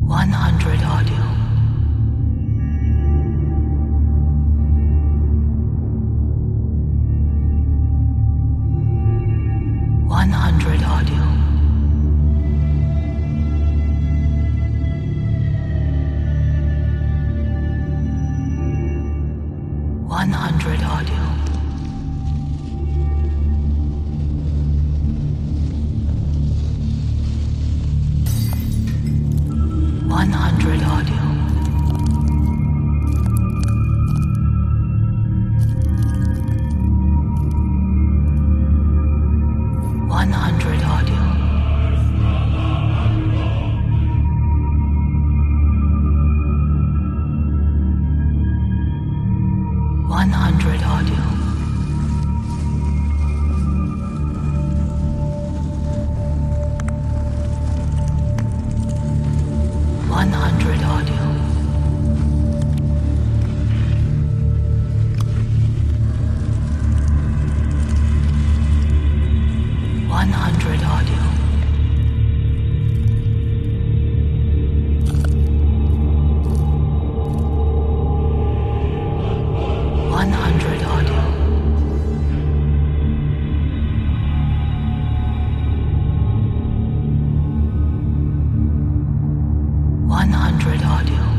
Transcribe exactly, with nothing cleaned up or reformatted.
one hundred audio. one hundred audio. one hundred audio. one hundred audio. one hundred audio. one hundred audio. one hundred audio. one hundred audio. one hundred audio. one hundred audio.